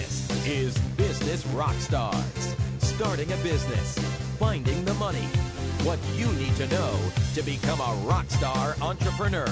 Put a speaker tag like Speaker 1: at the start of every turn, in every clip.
Speaker 1: This is Business Rockstars. Starting a business, finding the money, what you need to know to become a rock star entrepreneur.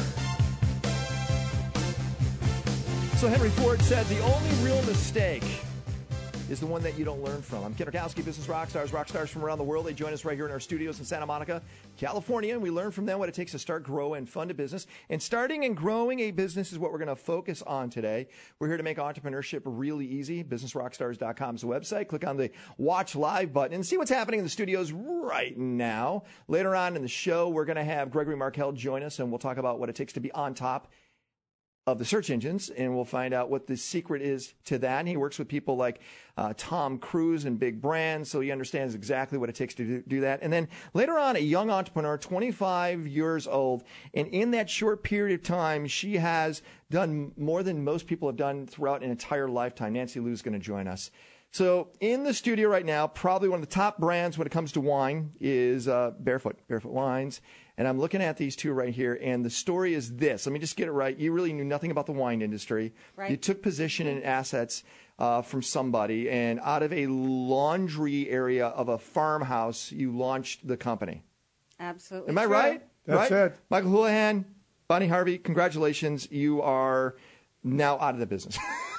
Speaker 2: So Henry Ford said the only real mistake is the one that you don't learn from. I'm Ken Rakowski, Business Rockstars, rock stars from around the world. They join us right here in our studios in Santa Monica, California, and we learn from them what it takes to start, grow, and fund a business. And starting and growing a business is what we're going to focus on today. We're here to make entrepreneurship really easy. BusinessRockstars.com is the website. Click on the Watch Live button and see what's happening in the studios right now. Later on in the show, we're going to have Gregory Markell join us, and we'll talk about what it takes to be on top of the search engines, and we'll find out what the secret is to that. And he works with people like Tom Cruise and big brands, so he understands exactly what it takes to do that. And then later on, a young entrepreneur, 25 years old, and in that short period of time, she has done more than most people have done throughout an entire lifetime. Nancy Liu is going to join us. So in the studio right now, probably one of the top brands when it comes to wine is Barefoot Wines. And I'm looking at these two right here, and the story is this. Let me just get it right. You really knew nothing about the wine industry. Right. You took position and assets from somebody, and out of a laundry area of a farmhouse, you launched the company.
Speaker 3: Absolutely.
Speaker 2: Am I right?
Speaker 4: That's
Speaker 2: right?
Speaker 4: it.
Speaker 2: Michael Houlihan, Bonnie Harvey, congratulations. You are now out of the business.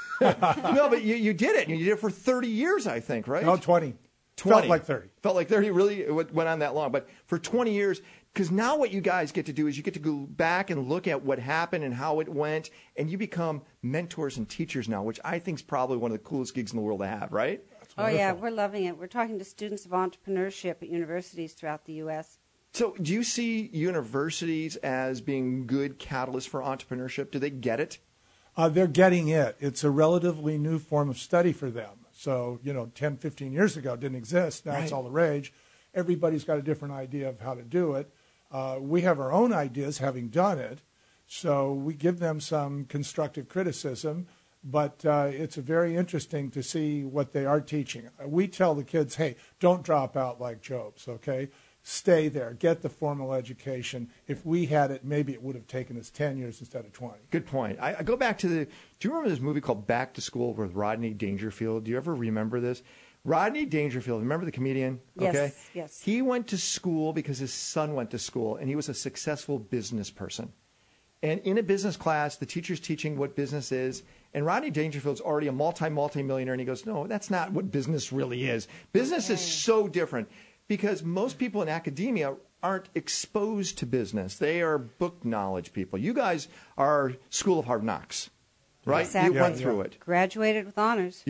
Speaker 2: No, but you did it. You did it for 30 years, I think, right?
Speaker 4: No, 20. Felt like 30.
Speaker 2: Felt like 30. Really, it went on that long. But for 20 years, because now what you guys get to do is you get to go back and look at what happened and how it went, and you become mentors and teachers now, which I think is probably one of the coolest gigs in the world to have, right?
Speaker 3: Oh, yeah, we're loving it. We're talking to students of entrepreneurship at universities throughout the U.S.
Speaker 2: So do you see universities as being good catalysts for entrepreneurship? Do they get it?
Speaker 4: They're getting it. It's a relatively new form of study for them. So, 10, 15 years ago, it didn't exist. Now It's all the rage. Everybody's got a different idea of how to do it. We have our own ideas, having done it. So we give them some constructive criticism. But it's very interesting to see what they are teaching. We tell the kids, hey, don't drop out like Jobs, okay? Stay there. Get the formal education. If we had it, maybe it would have taken us 10 years instead of 20.
Speaker 2: Good point. I go back to do you remember this movie called Back to School with Rodney Dangerfield? Do you ever remember this? Rodney Dangerfield, remember the comedian? Okay?
Speaker 3: Yes.
Speaker 2: He went to school because his son went to school, and he was a successful business person. And in a business class, the teacher's teaching what business is, and Rodney Dangerfield's already a multi-millionaire, and he goes, no, that's not what business really is. Business is so different. Because most people in academia aren't exposed to business. They are book knowledge people. You guys are School of Hard Knocks, right?
Speaker 3: Exactly.
Speaker 2: You went through it.
Speaker 3: Graduated with honors.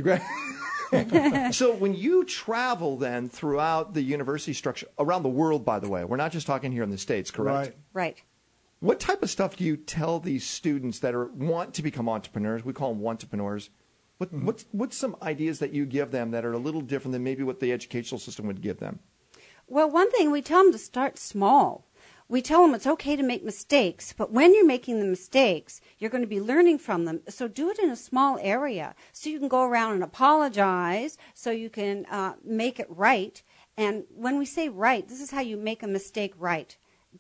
Speaker 2: So when you travel then throughout the university structure, around the world, by the way, we're not just talking here in the States, correct?
Speaker 3: Right.
Speaker 2: What type of stuff do you tell these students that want to become entrepreneurs? We call them want-entrepreneurs. What's some ideas that you give them that are a little different than maybe what the educational system would give them?
Speaker 3: Well, one thing, we tell them to start small. We tell them it's okay to make mistakes, but when you're making the mistakes, you're going to be learning from them. So do it in a small area so you can go around and apologize, so you can make it right. And when we say right, this is how you make a mistake right.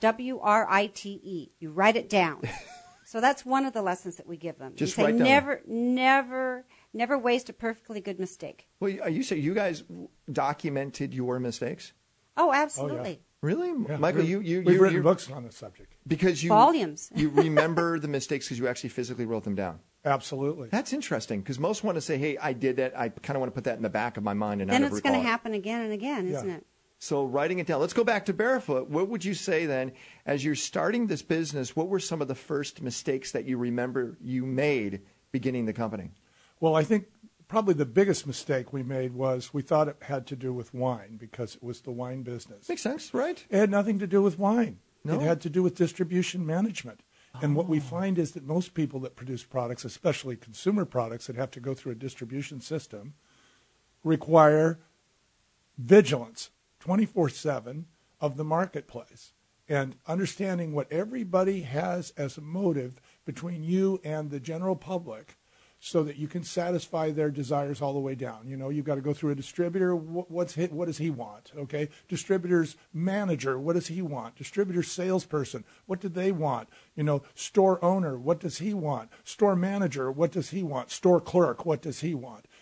Speaker 3: WRITE. You write it down. So that's one of the lessons that we give them.
Speaker 2: Just
Speaker 3: we say
Speaker 2: write down.
Speaker 3: never waste a perfectly good mistake.
Speaker 2: Well, you say you guys documented your mistakes?
Speaker 3: Oh, absolutely.
Speaker 4: Oh, yeah.
Speaker 2: Really?
Speaker 4: Yeah.
Speaker 2: Michael,
Speaker 4: we've written books on the subject.
Speaker 2: Because
Speaker 3: Volumes.
Speaker 2: You remember the mistakes because you actually physically wrote them down.
Speaker 4: Absolutely.
Speaker 2: That's interesting because most want to say, hey, I did that. I kind of want to put that in the back of my mind. And
Speaker 3: then
Speaker 2: I
Speaker 3: it's
Speaker 2: never
Speaker 3: going to
Speaker 2: recall it.
Speaker 3: happen again and again, isn't it?
Speaker 2: So writing it down. Let's go back to Barefoot. What would you say then, as you're starting this business, what were some of the first mistakes that you remember you made beginning the company?
Speaker 4: Well, I think probably the biggest mistake we made was we thought it had to do with wine because it was the wine business.
Speaker 2: Makes sense, right?
Speaker 4: It had nothing to do with wine.
Speaker 2: No?
Speaker 4: It had to do with distribution management. And what we find is that most people that produce products, especially consumer products that have to go through a distribution system, require vigilance 24/7 of the marketplace and understanding what everybody has as a motive between you and the general public so that you can satisfy their desires all the way down. You've got to go through a distributor. What does he want? Okay. Distributor's manager. What does he want? Distributor salesperson. What do they want? Store owner. What does he want? Store manager. What does he want? Store clerk. What does he want?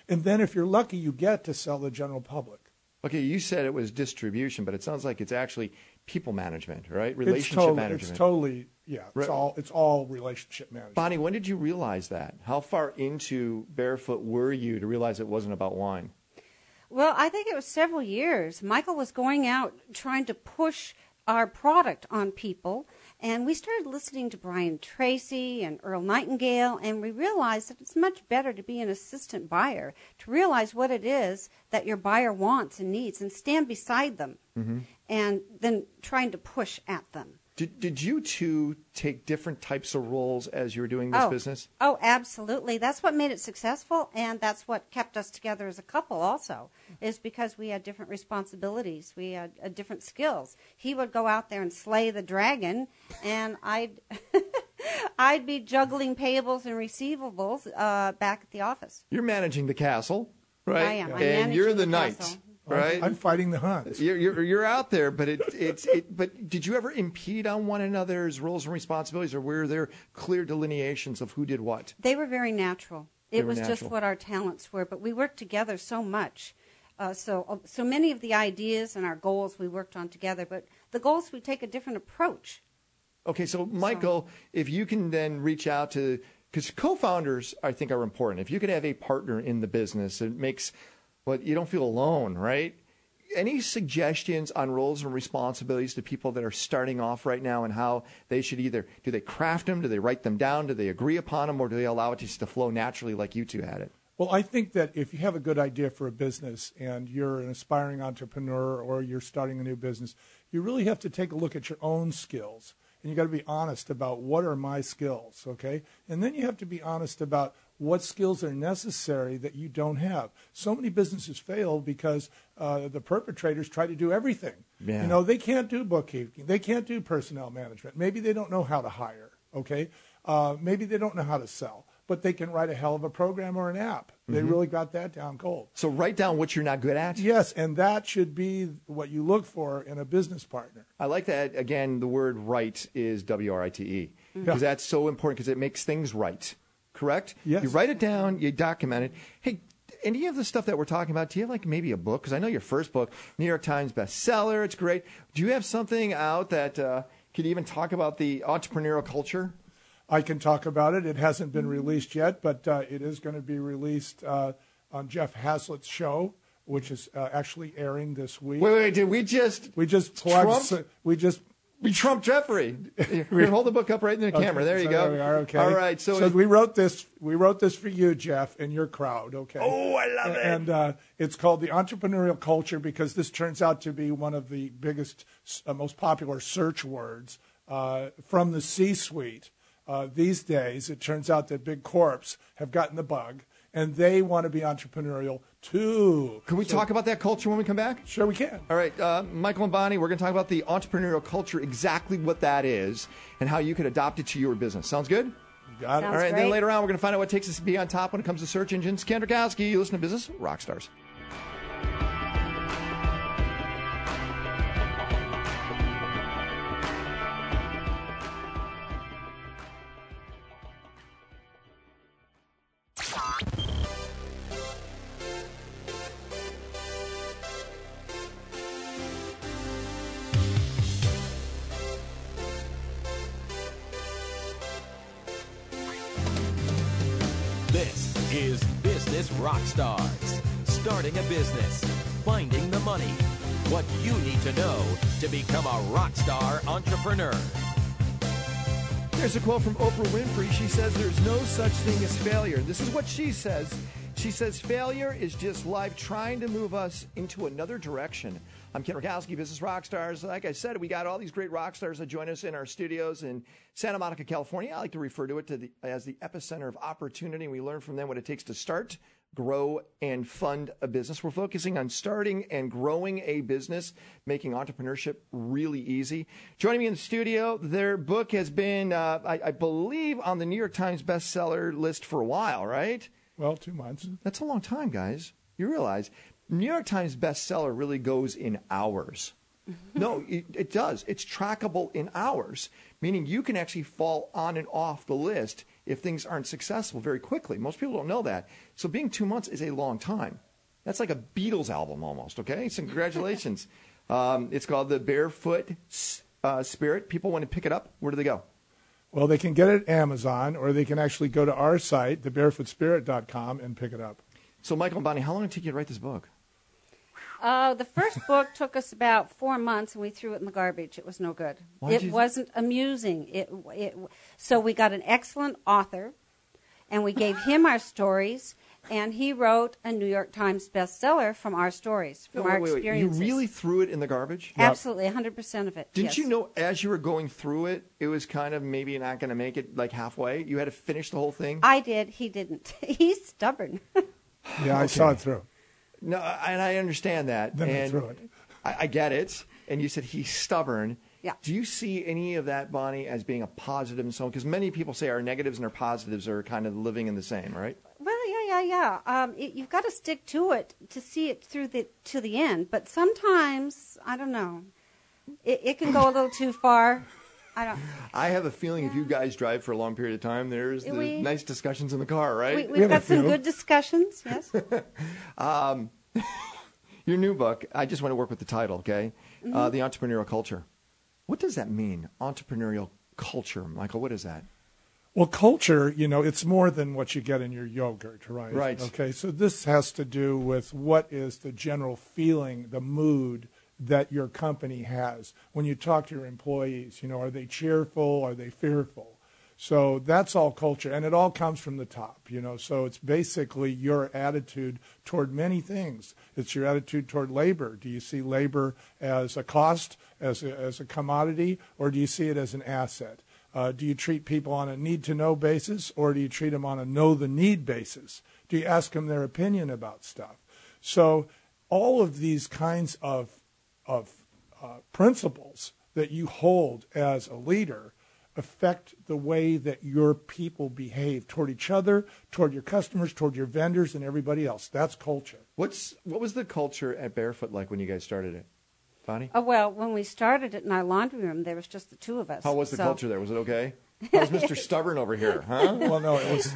Speaker 4: And then if you're lucky, you get to sell the general public.
Speaker 2: Okay, you said it was distribution, but it sounds like it's actually people management, right? Relationship management.
Speaker 4: It's totally, yeah. It's all relationship management.
Speaker 2: Bonnie, when did you realize that? How far into Barefoot were you to realize it wasn't about wine?
Speaker 3: Well, I think it was several years. Michael was going out trying to push our product on people, and we started listening to Brian Tracy and Earl Nightingale, and we realized that it's much better to be an assistant buyer, to realize what it is that your buyer wants and needs and stand beside them, and then trying to push at them.
Speaker 2: Did you two take different types of roles as you were doing this business?
Speaker 3: Oh, absolutely. That's what made it successful, and that's what kept us together as a couple also, is because we had different responsibilities. We had different skills. He would go out there and slay the dragon, and I'd be juggling payables and receivables back at the office.
Speaker 2: You're managing the castle, right?
Speaker 3: I am. I'm
Speaker 2: and you're the knight.
Speaker 3: castle.
Speaker 2: Right,
Speaker 4: I'm fighting the hunt.
Speaker 2: You're out there, but but did you ever impede on one another's roles and responsibilities, or were there clear delineations of who did what?
Speaker 3: They were very natural. It was just what our talents were, but we worked together so much. So many of the ideas and our goals we worked on together, but the goals we take a different approach.
Speaker 2: Okay, so Michael, if you can then reach out to, because co-founders I think are important. If you could have a partner in the business, it makes. But you don't feel alone, right? Any suggestions on roles and responsibilities to people that are starting off right now and how they should either, do they craft them, do they write them down, do they agree upon them, or do they allow it just to flow naturally like you two had it?
Speaker 4: Well, I think that if you have a good idea for a business and you're an aspiring entrepreneur or you're starting a new business, you really have to take a look at your own skills. And you got to be honest about what are my skills, okay? And then you have to be honest about what skills are necessary that you don't have. So many businesses fail because the perpetrators try to do everything.
Speaker 2: Yeah.
Speaker 4: You know, they can't do bookkeeping. They can't do personnel management. Maybe they don't know how to hire, okay? Maybe they don't know how to sell, but they can write a hell of a program or an app. They really got that down cold.
Speaker 2: So write down what you're not good at?
Speaker 4: Yes, and that should be what you look for in a business partner.
Speaker 2: I like that. Again, the word right is W-R-I-T-E, because that's so important because it makes things right. Correct?
Speaker 4: Yes.
Speaker 2: You write it down, you document it. Hey, any of the stuff that we're talking about, do you have like maybe a book? Because I know your first book, New York Times bestseller, it's great. Do you have something out that could even talk about the entrepreneurial culture?
Speaker 4: I can talk about it. It hasn't been released yet, but it is going to be released on Jeff Haslett's show, which is actually airing this week.
Speaker 2: Wait, did we just
Speaker 4: plugged?
Speaker 2: We trumped Jeffrey. Here, hold the book up right in the camera. There you go.
Speaker 4: There we are. Okay.
Speaker 2: All right.
Speaker 4: So we wrote this. We wrote this for you, Jeff, and your crowd. Okay.
Speaker 2: Oh, I love it.
Speaker 4: And it's called The Entrepreneurial Culture because this turns out to be one of the biggest, most popular search words from the C-suite these days. It turns out that big corps have gotten the bug, and they want to be entrepreneurial too.
Speaker 2: Can we talk about that culture when we come back?
Speaker 4: Sure, we can.
Speaker 2: All right, Michael and Bonnie, we're going to talk about the entrepreneurial culture, exactly what that is, and how you could adopt it to your business. Sounds good?
Speaker 4: You got it.
Speaker 2: All right, and
Speaker 3: great.
Speaker 2: then later on, we're going to find out what it takes us to be on top when it comes to search engines. Ken Drakowski, you listen to Business Rockstars.
Speaker 1: This is Business Rockstars. Starting a business, finding the money, what you need to know to become a rockstar entrepreneur.
Speaker 2: There's a quote from Oprah Winfrey. She says, "There's no such thing as failure." This is what she says. She says, "Failure is just life trying to move us into another direction." I'm Ken Rakowski, Business Rockstars. Like I said, we got all these great rock stars that join us in our studios in Santa Monica, California. I like to refer to it as the epicenter of opportunity. We learn from them what it takes to start, grow, and fund a business. We're focusing on starting and growing a business, making entrepreneurship really easy. Joining me in the studio, their book has been, I believe, on the New York Times bestseller list for a while, right?
Speaker 4: Well, 2 months.
Speaker 2: That's a long time, guys. You realize New York Times bestseller really goes in hours. No, it does. It's trackable in hours, meaning you can actually fall on and off the list if things aren't successful very quickly. Most people don't know that. So being 2 months is a long time. That's like a Beatles album almost, okay? So congratulations. It's called the Barefoot Spirit. People want to pick it up. Where do they go?
Speaker 4: Well, they can get it at Amazon, or they can actually go to our site, thebarefootspirit.com, and pick it up.
Speaker 2: So, Michael and Bonnie, how long did it take you to write this book?
Speaker 3: The first book took us about 4 months, and we threw it in the garbage. It was no good. It wasn't amusing. So we got an excellent author, and we gave him our stories, and he wrote a New York Times bestseller from our stories, from our experiences.
Speaker 2: You really threw it in the garbage?
Speaker 3: Absolutely, 100% of it.
Speaker 2: Didn't you know as you were going through it, it was kind of maybe not going to make it like halfway? You had to finish the whole thing?
Speaker 3: I did. He didn't. He's stubborn.
Speaker 4: Yeah, I saw it through.
Speaker 2: No, and I understand that.
Speaker 4: Then
Speaker 2: and
Speaker 4: I threw it.
Speaker 2: I get it. And you said he's stubborn.
Speaker 3: Yeah.
Speaker 2: Do you see any of that, Bonnie, as being a positive and so on? Because many people say our negatives and our positives are kind of living in the same, right?
Speaker 3: Well, yeah. You've got to stick to it to see it through to the end. But sometimes, I don't know, it can go a little too far. I
Speaker 2: have a feeling if you guys drive for a long period of time, there's nice discussions in the car, right?
Speaker 3: We've got some good discussions, yes.
Speaker 2: Your new book, I just want to work with the title, okay? Mm-hmm. The Entrepreneurial Culture. What does that mean, entrepreneurial culture? Michael, what is that?
Speaker 4: Well, culture, it's more than what you get in your yogurt, right?
Speaker 2: Right.
Speaker 4: Okay, so this has to do with what is the general feeling, the mood that your company has. When you talk to your employees, are they cheerful? Are they fearful? So that's all culture, and it all comes from the top, So it's basically your attitude toward many things. It's your attitude toward labor. Do you see labor as a cost, as a commodity, or do you see it as an asset? Do you treat people on a need-to-know basis, or do you treat them on a know-the-need basis? Do you ask them their opinion about stuff? So all of these kinds of principles that you hold as a leader affect the way that your people behave toward each other, toward your customers, toward your vendors, and everybody else. That's culture.
Speaker 2: What was the culture at Barefoot like when you guys started it? Bonnie?
Speaker 3: Oh, well, when we started it in our laundry room, there was just the two of us.
Speaker 2: How was the culture there? Was it okay? How was Mr. Stubborn over here? Huh?
Speaker 4: Well, no, it was...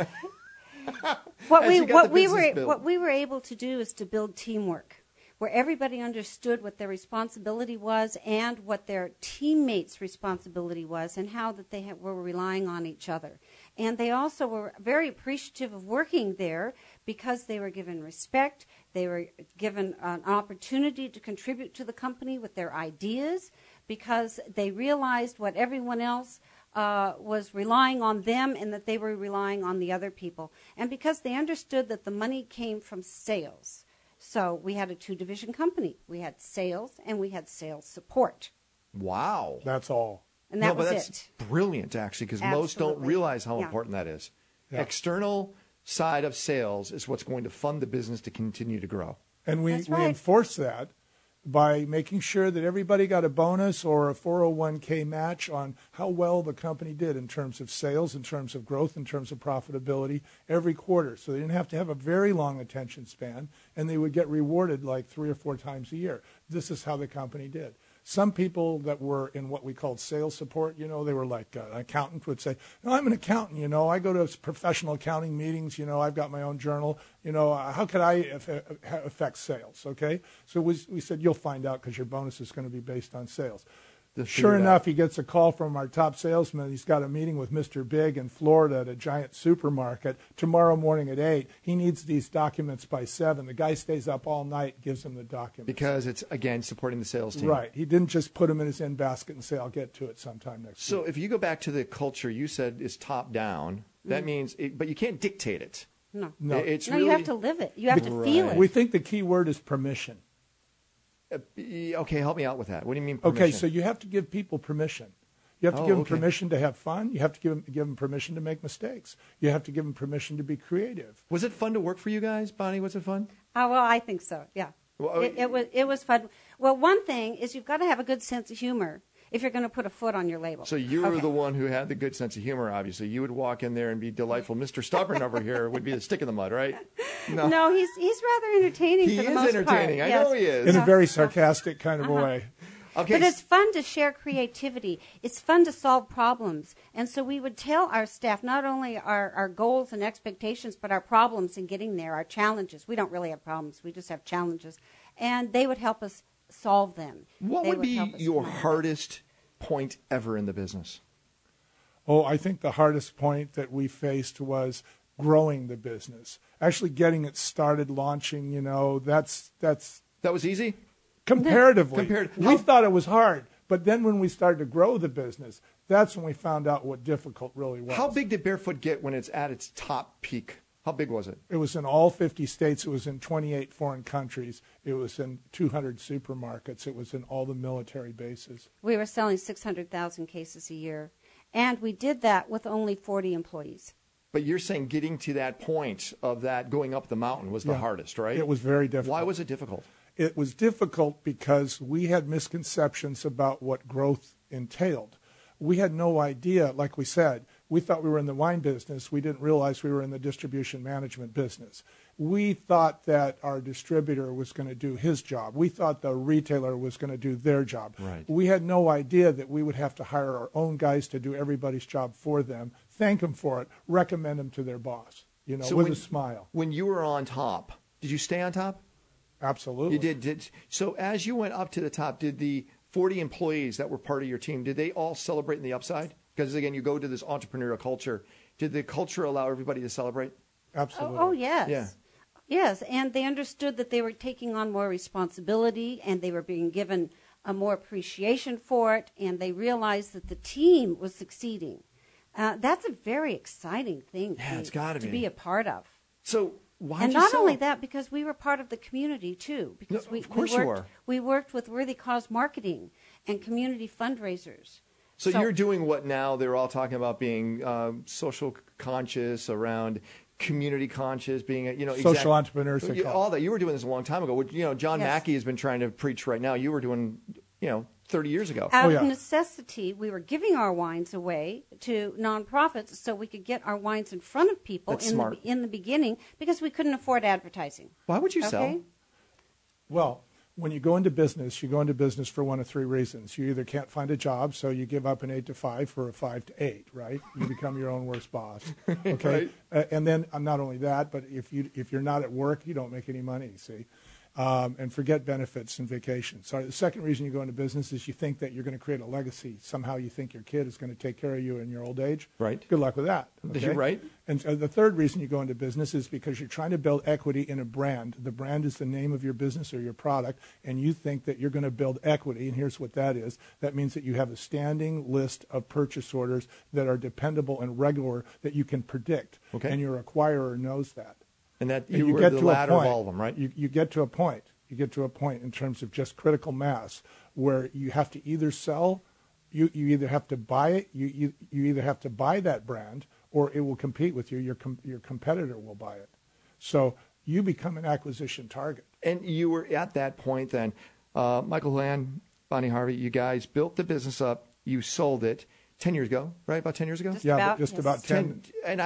Speaker 3: What we were able to do is to build teamwork, where everybody understood what their responsibility was and what their teammates' responsibility was, and how that they were relying on each other. And they also were very appreciative of working there because they were given respect. They were given an opportunity to contribute to the company with their ideas, because they realized what everyone else was relying on them, and that they were relying on the other people. And because they understood that the money came from sales. So we had a 2-division company. We had sales and we had sales support.
Speaker 2: Wow.
Speaker 4: That's all.
Speaker 3: And that was
Speaker 2: that's brilliant, actually, because most don't realize how important that is. Yeah. External side of sales is what's going to fund the business to continue to grow.
Speaker 4: And we enforce that by making sure that everybody got a bonus or a 401k match on how well the company did in terms of sales, in terms of growth, in terms of profitability every quarter. So they didn't have to have a very long attention span, and they would get rewarded like 3 or 4 times a year. This is how the company did. Some people that were in what we called sales support, they were like an accountant would say, no, I'm an accountant, I go to professional accounting meetings, I've got my own journal, how could I affect sales, okay? So we said, you'll find out because your bonus is going to be based on sales. Sure enough, he gets a call from our top salesman. He's got a meeting with Mr. Big in Florida at a giant supermarket tomorrow morning at 8. He needs these documents by 7. The guy stays up all night, gives him the documents.
Speaker 2: Because it's, again, supporting the sales team.
Speaker 4: Right. He didn't just put them in his in basket and say, I'll get to it sometime next week.
Speaker 2: So if you go back to the culture you said is top down, that means, but you can't dictate it.
Speaker 3: No.
Speaker 2: You
Speaker 3: have to live it. You have to feel it.
Speaker 4: We think the key word is permission.
Speaker 2: Okay, help me out with that. What do you mean permission?
Speaker 4: Okay, so you have to give people permission. You have to give them permission to have fun. You have to give them permission to make mistakes. You have to give them permission to be creative.
Speaker 2: Was it fun to work for you guys, Bonnie? Was it fun?
Speaker 3: Well, I think so, yeah. Well, it was fun. Well, one thing is you've got to have a good sense of humor if you're going to put a foot on your label.
Speaker 2: So you were the one who had the good sense of humor, obviously. You would walk in there and be delightful. Mr. Stubborn over here would be the stick in the mud, right?
Speaker 3: No, he's rather entertaining for the most part.
Speaker 2: He is entertaining. I know he is.
Speaker 4: In a very sarcastic kind of a way.
Speaker 2: Okay.
Speaker 3: But it's fun to share creativity. It's fun to solve problems. And so we would tell our staff not only our goals and expectations, but our problems in getting there, our challenges. We don't really have problems. We just have challenges. And they would help us solve them.
Speaker 2: What
Speaker 3: They
Speaker 2: would be
Speaker 3: help us
Speaker 2: your
Speaker 3: find it.
Speaker 2: hardest point ever in the business?
Speaker 4: Oh, I think the hardest point that we faced was growing the business, actually getting it started, launching. That's
Speaker 2: That was easy?
Speaker 4: comparatively. We
Speaker 2: How-
Speaker 4: thought it was hard, but then when we started to grow the business, that's when we found out what difficult really was.
Speaker 2: How big did Barefoot get when it's at its top peak? How big was it?
Speaker 4: It was in all 50 states. It was in 28 foreign countries. It was in 200 supermarkets. It was in all the military bases.
Speaker 3: We were selling 600,000 cases a year. And we did that with only 40 employees.
Speaker 2: But you're saying getting to that point of that going up the mountain was the
Speaker 4: Yeah.
Speaker 2: hardest, right?
Speaker 4: It was very difficult.
Speaker 2: Why was it difficult?
Speaker 4: It was difficult because we had misconceptions about what growth entailed. We had no idea, like we said, we thought we were in the wine business. We didn't realize we were in the distribution management business. We thought that our distributor was going to do his job. We thought the retailer was going to do their job.
Speaker 2: Right.
Speaker 4: We had no idea that we would have to hire our own guys to do everybody's job for them, thank them for it, recommend them to their boss,
Speaker 2: So
Speaker 4: with
Speaker 2: when-
Speaker 4: a smile.
Speaker 2: When you were on top, did you stay on top?
Speaker 4: Absolutely.
Speaker 2: You did. So as you went up to the top, did the 40 employees that were part of your team, did they all celebrate in the upside? Because, again, you go to this entrepreneurial culture. Did the culture allow everybody to celebrate?
Speaker 4: Absolutely.
Speaker 3: Oh, yes.
Speaker 2: Yeah.
Speaker 3: Yes, and they understood that they were taking on more responsibility and they were being given a more appreciation for it, and they realized that the team was succeeding. That's a very exciting thing
Speaker 2: Yeah, it's gotta
Speaker 3: to
Speaker 2: be.
Speaker 3: be a part of.
Speaker 2: So why
Speaker 3: And
Speaker 2: did you
Speaker 3: not
Speaker 2: sell
Speaker 3: only
Speaker 2: them?
Speaker 3: that, because we were part of the community too. Because
Speaker 2: No, of course you were.
Speaker 3: We worked with Worthy Cause Marketing and community fundraisers.
Speaker 2: So you're doing what now they're all talking about, being social conscious, around community conscious, being
Speaker 4: Social entrepreneurs, they call it.
Speaker 2: all that. You were doing this a long time ago. John
Speaker 3: Yes.
Speaker 2: Mackey has been trying to preach right now. You were doing 30 years ago.
Speaker 3: Out
Speaker 4: yeah.
Speaker 3: of necessity, we were giving our wines away to nonprofits so we could get our wines in front of people
Speaker 2: That's smart.
Speaker 3: in the beginning because we couldn't afford advertising.
Speaker 2: Why would you sell?
Speaker 3: Okay?
Speaker 4: Well, when you go into business, you go into business for one of three reasons. You either can't find a job, so you give up an 8 to 5 for a 5 to 8, right? You become your own worst boss. Okay, and then not only that, but if you're not at work, you don't make any money. See. And forget benefits and vacations. So the second reason you go into business is you think that you're going to create a legacy. Somehow you think your kid is going to take care of you in your old age.
Speaker 2: Right.
Speaker 4: Good luck with that. Okay?
Speaker 2: You're right.
Speaker 4: And the third reason you go into business is because you're trying to build equity in a brand. The brand is the name of your business or your product, and you think that you're going to build equity, and here's what that is. That means that you have a standing list of purchase orders that are dependable and regular that you can predict,
Speaker 2: Okay.
Speaker 4: and your acquirer knows that.
Speaker 2: And that
Speaker 4: And
Speaker 2: you were the latter of all of them, right?
Speaker 4: You get to a point. You get to a point in terms of just critical mass where you have to either sell, you either have to buy it, you either have to buy that brand, or it will compete with you. Your competitor will buy it. So you become an acquisition target.
Speaker 2: And you were at that point then. Michael Land, Bonnie Harvey, you guys built the business up. You sold it 10 years ago, right? About 10 years ago?
Speaker 3: Just
Speaker 4: Yeah,
Speaker 3: about,
Speaker 4: but just
Speaker 3: yes.
Speaker 4: about 10.
Speaker 2: And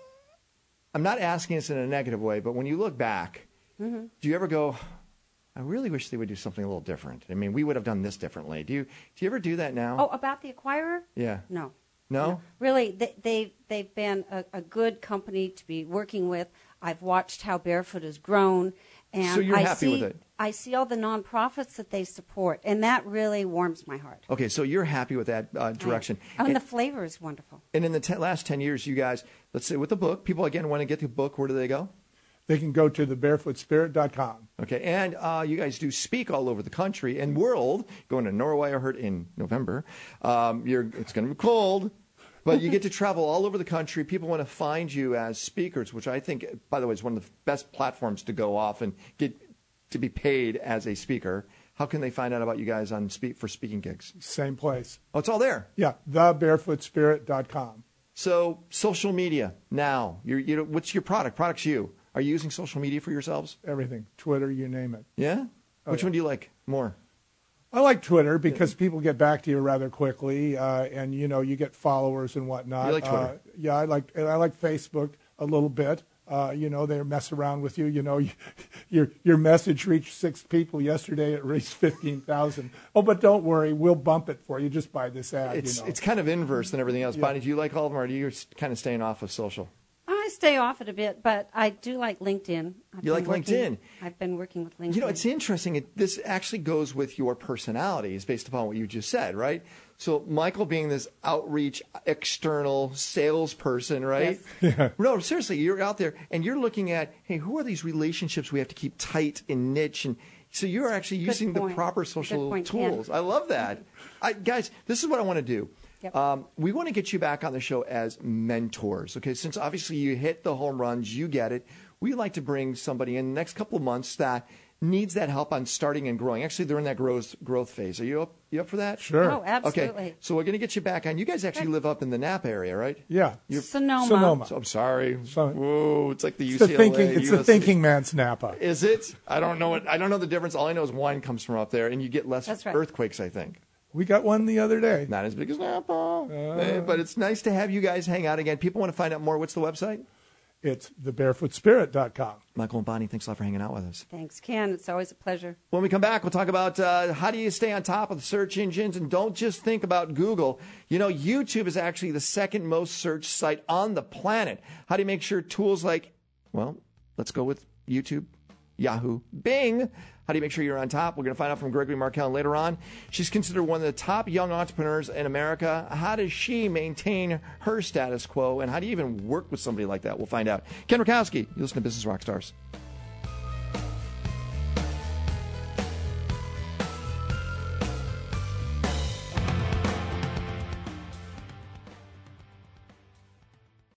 Speaker 2: I'm not asking this in a negative way, but when you look back, do you ever go, I really wish they would do something a little different? I mean, we would have done this differently. Do you ever do that now?
Speaker 3: Oh, about the acquirer?
Speaker 2: Yeah.
Speaker 3: No.
Speaker 2: No?
Speaker 3: Really, they've been a good company to be working with. I've watched how Barefoot has grown. And
Speaker 2: So you're
Speaker 3: I
Speaker 2: happy with it?
Speaker 3: I see all the nonprofits that they support, and that really warms my heart.
Speaker 2: Okay, so you're happy with that direction.
Speaker 3: Oh, and
Speaker 2: And,
Speaker 3: the flavor is wonderful.
Speaker 2: and in the last 10 years, you guys, let's say with the book, people, again, want to get the book. Where do they go?
Speaker 4: They can go to thebarefootspirit.com.
Speaker 2: Okay, and you guys do speak all over the country and world. Going to Norway, I heard, in November. It's going to be cold, but you get to travel all over the country. People want to find you as speakers, which I think, by the way, is one of the best platforms to go off and get to be paid as a speaker. How can they find out about you guys on for speaking gigs?
Speaker 4: Same place.
Speaker 2: Oh, it's all there.
Speaker 4: Yeah, thebarefootspirit.com.
Speaker 2: So social media now. What's your product? Product's you. Are you using social media for yourselves?
Speaker 4: Everything. Twitter, you name it.
Speaker 2: Yeah? Which
Speaker 4: yeah.
Speaker 2: one do you like more?
Speaker 4: I like Twitter because people get back to you rather quickly, and you get followers and whatnot.
Speaker 2: You like Twitter?
Speaker 4: Yeah, I like Facebook a little bit. They mess around with you. Your message reached 6 people yesterday. It reached 15,000. Oh, but don't worry, we'll bump it for you. Just buy this ad.
Speaker 2: It's kind of inverse than everything else.
Speaker 4: Yeah.
Speaker 2: Bonnie, do you like all of them, or are you kind of staying off of social?
Speaker 3: I stay off it a bit, but I do like LinkedIn.
Speaker 2: LinkedIn?
Speaker 3: I've been working with LinkedIn.
Speaker 2: You know, it's interesting. This actually goes with your personalities based upon what you just said, right? So Michael being this outreach, external salesperson, right?
Speaker 3: Yes.
Speaker 4: Yeah.
Speaker 2: No, seriously, you're out there and you're looking at, hey, who are these relationships we have to keep tight and niche? And so you're actually using the proper social tools.
Speaker 3: Ken.
Speaker 2: I love that. Guys, this is what I want to do.
Speaker 3: Yep.
Speaker 2: We want to get you back on the show as mentors, okay? Since obviously you hit the home runs, you get it. We'd like to bring somebody in the next couple of months that needs that help on starting and growing. Actually, they're in that growth phase. Are you up for that?
Speaker 4: Sure.
Speaker 3: Oh, absolutely.
Speaker 2: Okay, so we're going to get you back on. You guys actually live up in the Napa area, right?
Speaker 4: Yeah.
Speaker 3: Sonoma.
Speaker 2: So, I'm sorry.
Speaker 4: So-
Speaker 2: Whoa, it's like the
Speaker 4: It's
Speaker 2: UCLA.
Speaker 4: the thinking man's Napa.
Speaker 2: Is it? I don't know the difference. All I know is wine comes from up there, and you get less
Speaker 3: That's right.
Speaker 2: earthquakes, I think.
Speaker 4: We got one the other day.
Speaker 2: Not as big as Napa. But it's nice to have you guys hang out again. People want to find out more. What's the website?
Speaker 4: It's thebarefootspirit.com.
Speaker 2: Michael and Bonnie, thanks a lot for hanging out with us.
Speaker 3: Thanks, Ken. It's always a pleasure.
Speaker 2: When we come back, we'll talk about how do you stay on top of the search engines, and don't just think about Google. You know, YouTube is actually the second most searched site on the planet. How do you make sure tools like, well, let's go with YouTube, Yahoo, Bing. How do you make sure you're on top? We're going to find out from Gregory Markell later on. She's considered one of the top young entrepreneurs in America. How does she maintain her status quo, and how do you even work with somebody like that? We'll find out. Ken Rakowski, you listen to Business Rockstars.